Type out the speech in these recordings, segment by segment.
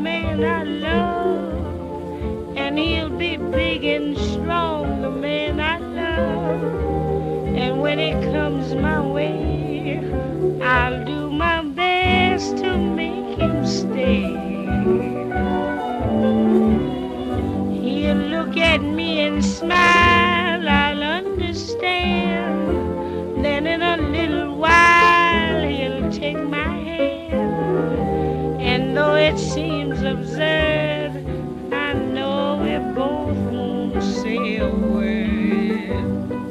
man I love, and he'll be big and strong, the man I love. And when it comes my way, I'll do my best to make him stay. He'll look at me and smile, I'll understand. Then in a little while he'll take my hand. And though it seems absurd, I know we both won't say a word.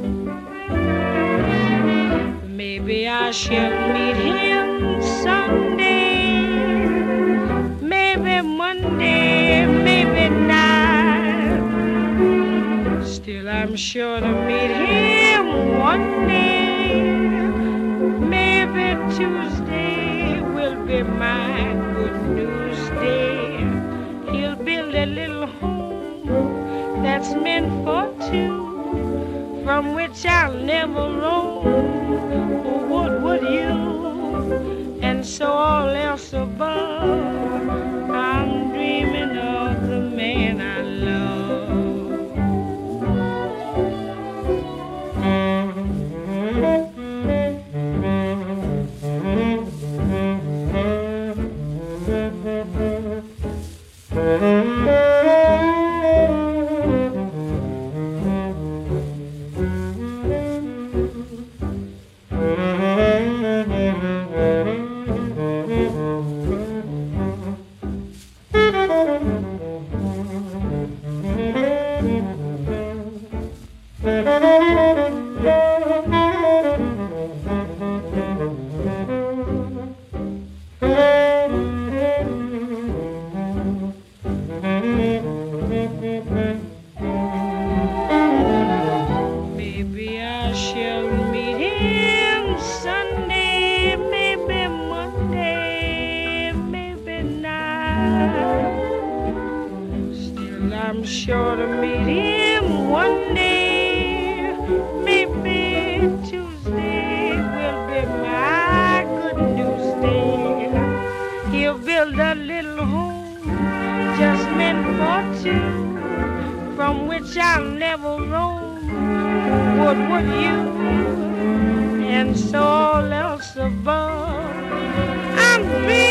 Maybe I shall meet him someday, maybe Monday, maybe night. Still I'm sure to meet him one day. Maybe Tuesday will be my good news day. He'll build a little home that's meant for two, from which I'll never roam. What would you? And so all else above, I'm dreaming of the man I love. Maybe I shall meet him Sunday, maybe Monday, maybe night. Still I'm sure to meet him one day. Maybe Tuesday will be my good news day. He'll build a little home just meant for two, from which I'll never roam. What would you? And so all else above, I'm dreaming